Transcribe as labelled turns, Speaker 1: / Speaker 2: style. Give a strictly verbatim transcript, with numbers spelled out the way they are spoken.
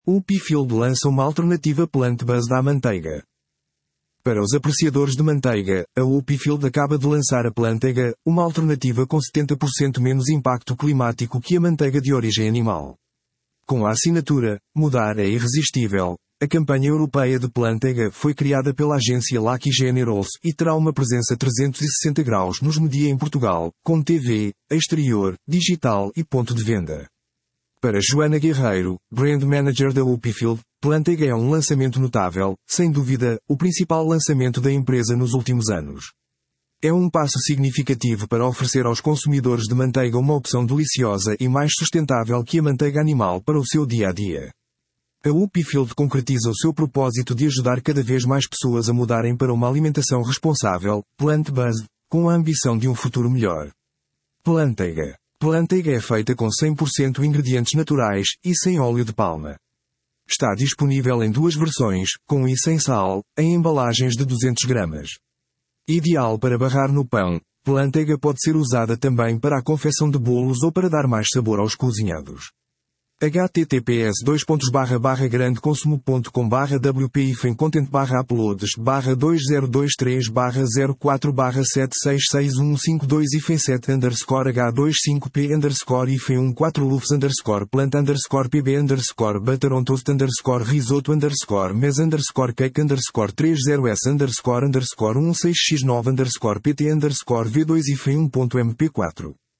Speaker 1: O Upfield lança uma alternativa plant-based à manteiga. Para os apreciadores de manteiga, a Upfield acaba de lançar a Plantega, uma alternativa com setenta por cento menos impacto climático que a manteiga de origem animal. Com a assinatura "Mudar é irresistível", a campanha europeia de Plantega foi criada pela agência Lucky Generals e terá uma presença trezentos e sessenta graus nos media em Portugal, com T V, exterior, digital e ponto de venda. Para Joana Guerreiro, Brand Manager da Upfield, Plantega é um lançamento notável, sem dúvida, o principal lançamento da empresa nos últimos anos. É um passo significativo para oferecer aos consumidores de manteiga uma opção deliciosa e mais sustentável que a manteiga animal para o seu dia-a-dia. A Upfield concretiza o seu propósito de ajudar cada vez mais pessoas a mudarem para uma alimentação responsável, plant-based, com a ambição de um futuro melhor. Plantega. Plantega é feita com cem por cento ingredientes naturais e sem óleo de palma. Está disponível em duas versões, com e sem sal, em embalagens de duzentos gramas. Ideal para barrar no pão, Plantega pode ser usada também para a confecção de bolos ou para dar mais sabor aos cozinhados. h t t p s dois pontos barra barra grandeconsumo ponto com barra w p hífen content barra uploads barra dois zero dois três barra zero quatro barra sete seis seis um cinco dois hífen sete underscore h vinte e cinco p underscore hífen um quatro lufs underscore plant underscore pb underscore butter on toast underscore risoto underscore mes underscore cake underscore trinta s underscore underscore dezesseis x nove underscore pt underscore v dois hífen um ponto m p quatro